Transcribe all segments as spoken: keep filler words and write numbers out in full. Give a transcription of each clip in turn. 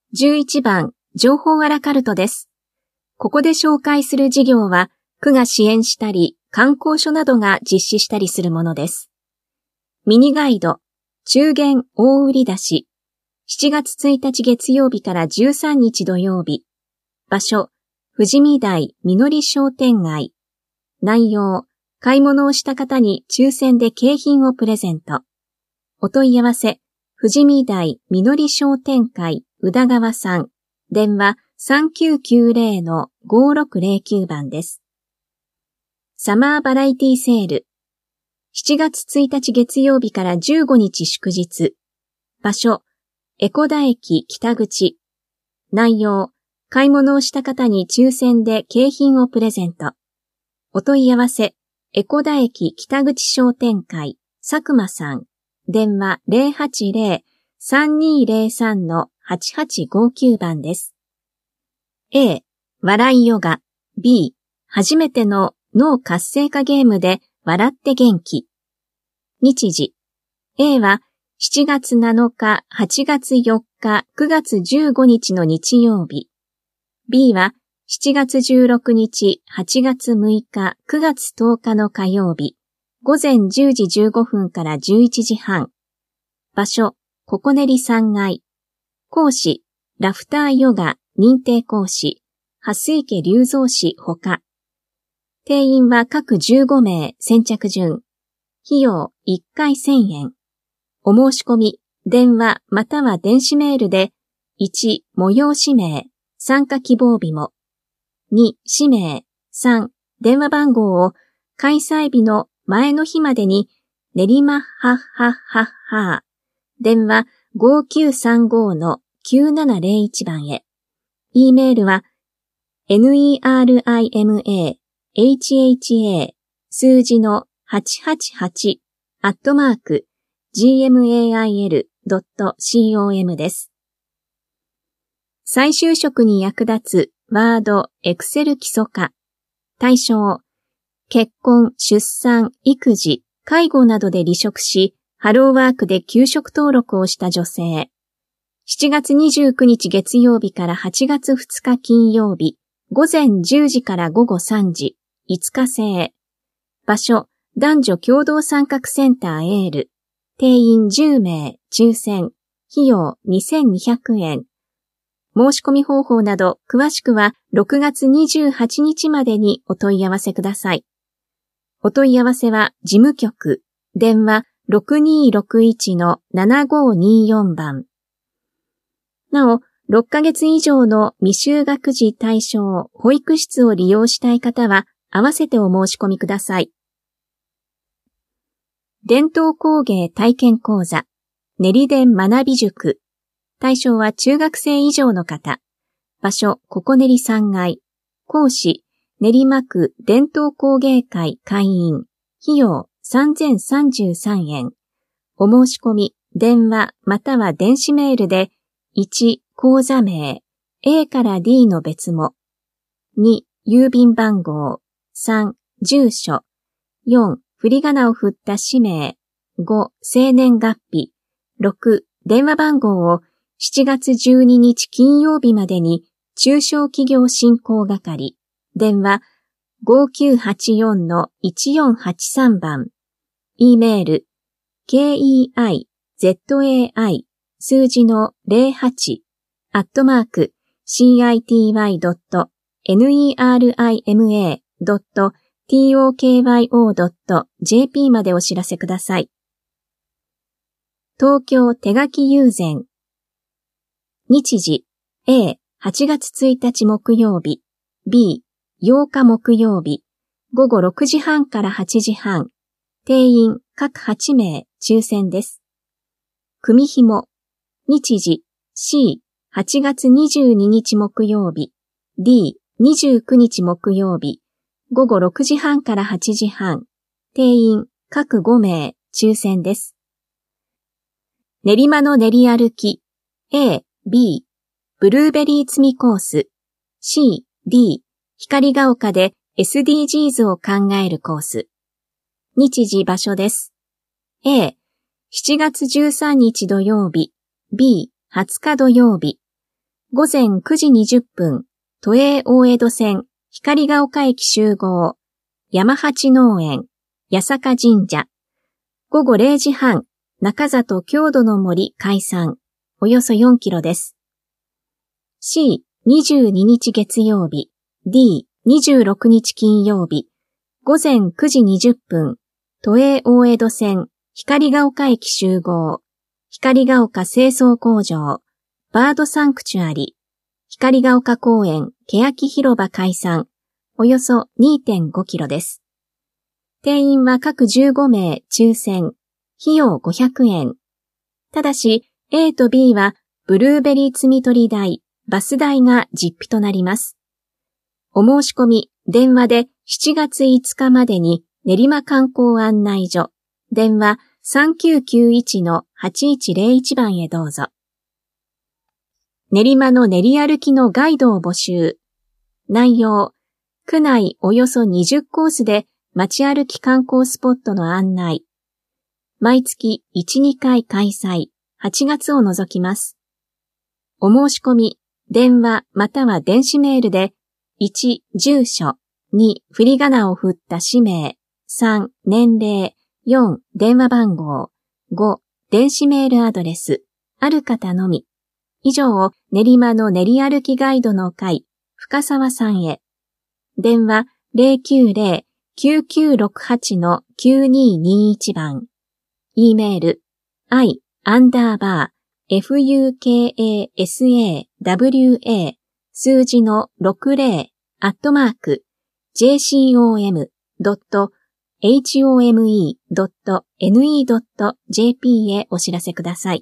じゅういちばん、情報アラカルトです。ここで紹介する事業は、区が支援したり、観光所などが実施したりするものです。ミニガイド、中元大売出し、しちがつついたち月曜日からじゅうさんにち土曜日。場所、富士見台みのり商店街。内容、買い物をした方に抽選で景品をプレゼント。お問い合わせ、富士見台みのり商店会宇田川さん。電話 さんきゅうきゅうぜろ ごろくぜろきゅう 番です。サマーバラエティセール。しちがつついたち月曜日からじゅうごにち祝日。場所、江古田駅北口。内容、買い物をした方に抽選で景品をプレゼント。お問い合わせ、江古田駅北口商店会佐久間さん。電話 ぜろはちぜろ さんにぜろさん はちはちごきゅう 番です。A、笑いヨガ。B、初めての脳活性化ゲームで笑って元気。日時。A はしちがつなのか、はちがつよっか、くがつじゅうごにちの日曜日。B はしちがつじゅうろくにち、はちがつむいか、くがつとおかの火曜日。ごぜんじゅうじじゅうごふんからじゅういちじはん。場所、ここねりさんがい。講師、ラフターヨガ認定講師、蓮池隆三氏ほか。定員は各じゅうごめい、先着順。費用いっかいせんえん。お申し込み、電話または電子メールで、いち、催し名、参加希望日も。に、氏名、さん、電話番号を開催日の前の日までに、練馬はっはっはっは、電話ごきゅうさんごのきゅうななぜろいち番へ。E メールは、nerima hha 数字のはちはちはちアットマーク gmail.com です。再就職に役立つワード、エクセル基礎化。対象、結婚、出産、育児、介護などで離職し、ハローワークで休職登録をした女性。しちがつにじゅうくにち月曜日からはちがつふつか金曜日、ごぜんじゅうじからごごさんじ、いつか制。場所、男女共同参画センターエール。定員じゅうめい、抽選。費用にせんにひゃくえん。申し込み方法など詳しくはろくがつにじゅうはちにちまでにお問い合わせください。お問い合わせは事務局、電話 ろくにーろくいちのななごーにーよん 番。なお、ろっかげつ以上の未就学児対象保育室を利用したい方は合わせてお申し込みください。伝統工芸体験講座、練り伝学び塾。対象は中学生以上の方。場所、ここねりさんがい。講師、練馬区伝統工芸会会員。費用さんぜんさんじゅうさんえん。お申し込み、電話または電子メールで、いち、講座名、A から D の別も。に、郵便番号。さん、住所。よん、振り仮名を振った氏名。ご、生年月日。ろく、電話番号をしちがつじゅうににち金曜日までに中小企業振興係。電話ごきゅうはちよんのいちよんはちさん 番。E メール ケーイーアイゼットエーアイ 数字のぜろはちアットマーク シーアイティーワイドットネリマドットトクヨドットジェーピー までお知らせください。東京手書き友禅。日時 A、はちがつついたち木曜日 B、ようか木曜日ごごろくじはんからはちじはん。定員各はちめい抽選です。組紐。日時 C、はちがつにじゅうににち木曜日 D、にじゅうくにち木曜日ごごろくじはんからはちじはん。定員各ごめい抽選です。練馬の練り歩き A、B、ブルーベリー摘みコース C、D、光が丘で エスディージーズ を考えるコース。日時場所です。A、しちがつじゅうさんにち土曜日 B、はつか土曜日ごぜんくじにじゅっぷん、都営大江戸線、光が丘駅集合、山八農園、八坂神社。ごごれいじはん、中里郷土の森解散、およそよんキロです。シー、にじゅうににち月曜日、ディー、にじゅうろくにち金曜日、ごぜんくじにじゅっぷん、都営大江戸線、光が丘駅集合、光が丘清掃工場、バードサンクチュアリ、光が丘公園、欅広場解散、およそ にてんごキロです。定員は各じゅうごめい抽選、費用ごひゃくえん。ただし、A と B はブルーベリー摘み取り代、バス代が実費となります。お申し込み、電話でしちがついつかまでに練馬観光案内所、電話 さんきゅうきゅういちのはちいちぜろいち 番へどうぞ。練馬の練り歩きのガイドを募集。内容、区内およそにじゅっコースで街歩き観光スポットの案内。毎月いち、にかい開催、はちがつを除きます。お申し込み、電話または電子メールで、いち、住所、に、振り仮名を振った氏名、さん、年齢、よん、電話番号、ご、電子メールアドレス、ある方のみ。以上を練馬の練り歩きガイドの会、深沢さんへ。電話 ゼロきゅうゼロ きゅうきゅうろくはち のきゅうににいち 番。E メール、i、アンダーバー、fukasawa、数字のろくじゅう、アットマーク、ジェーシーオーエムドットホームドットネットドットジェーピー へお知らせください。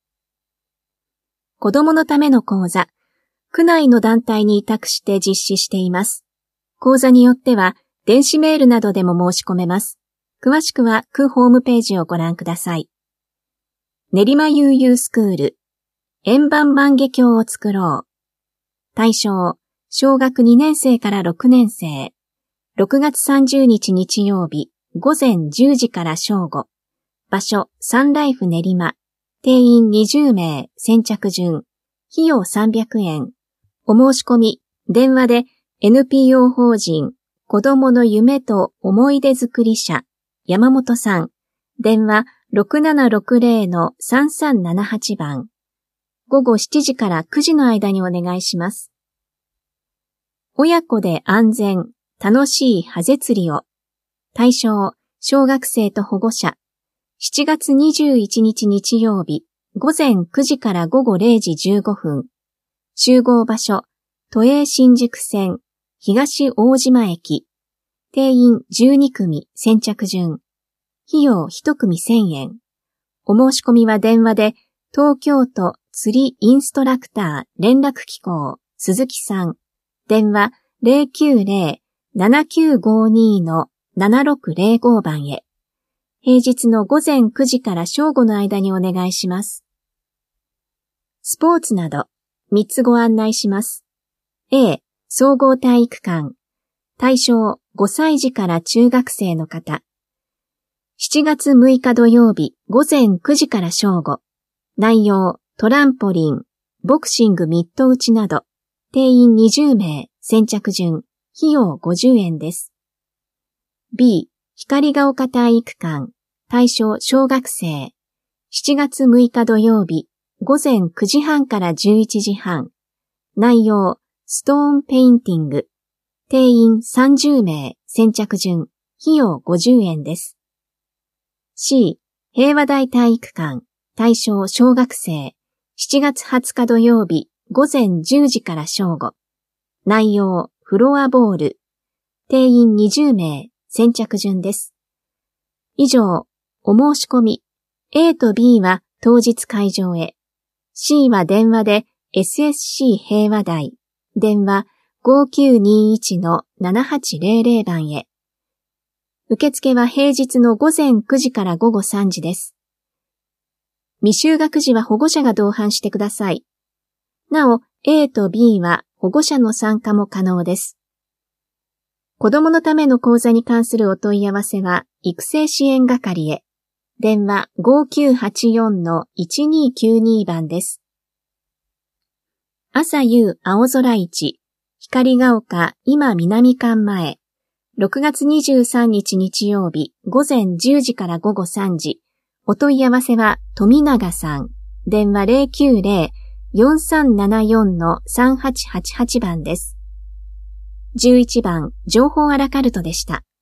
子供のための講座、区内の団体に委託して実施しています。講座によっては、電子メールなどでも申し込めます。詳しくは区ホームページをご覧ください。練馬悠々スクール、円盤万華鏡を作ろう。対象、小学にねんせいからろくねんせい。ろくがつさんじゅうにち日曜日、ごぜんじゅうじから正午。場所、サンライフ練馬。定員にじゅうめい、先着順。費用さんびゃくえん。お申し込み、電話で エヌピーオー 法人、子どもの夢と思い出作り者、山本さん。電話 ろくななろくぜろのさんさんななはち 番。ごごしちじからくじの間にお願いします。親子で安全、楽しいハゼ釣りを。対象、小学生と保護者。しちがつにじゅういちにち日曜日、ごぜんくじからごごれいじじゅうごふん。集合場所、都営新宿線、東大島駅。定員じゅうにくみ、先着順。費用いちくみせんえん。お申し込みは電話で、東京都釣りインストラクター連絡機構、鈴木さん。電話 ゼロきゅうゼロ ななきゅうごに のななろくゼロご 番へ。平日のごぜんくじから正午の間にお願いします。スポーツなどみっつご案内します。A、総合体育館。対象ごさいじから中学生の方。しちがつむいか土曜日ごぜんくじから正午。内容、トランポリン、ボクシングミット打ちなど。定員にじゅうめい、先着順。費用ごじゅうえんです。B、光が丘体育館。対象小学生。しちがつむいか土曜日ごぜんくじはんからじゅういちじはん。内容、ストーンペインティング。定員さんじゅうめい、先着順。費用ごじゅうえんです。C、平和台体育館。対象小学生。しちがつはつか土曜日ごぜんじゅうじから正午。内容、フロアボール。定員にじゅうめい、先着順です。以上、お申し込み。A と B は当日会場へ。C は電話で エスエスシー 平和台。電話 ごきゅうにいちのななはちぜろぜろ 番へ。受付は平日のごぜんくじからごごさんじです。未就学児は保護者が同伴してください。なお、A と B は保護者の参加も可能です。子供のための講座に関するお問い合わせは、育成支援係へ。電話 ごきゅうはちよんのいちにきゅうに 番です。 朝夕青空市、光が丘今南館前、ろくがつにじゅうさんにち日曜日午前じゅうじから午後さんじ、お問い合わせは富永さん、電話 ゼロきゅうゼロ よんさんななよん さんはちはちはち 番です。じゅういちばん、情報アラカルトでした。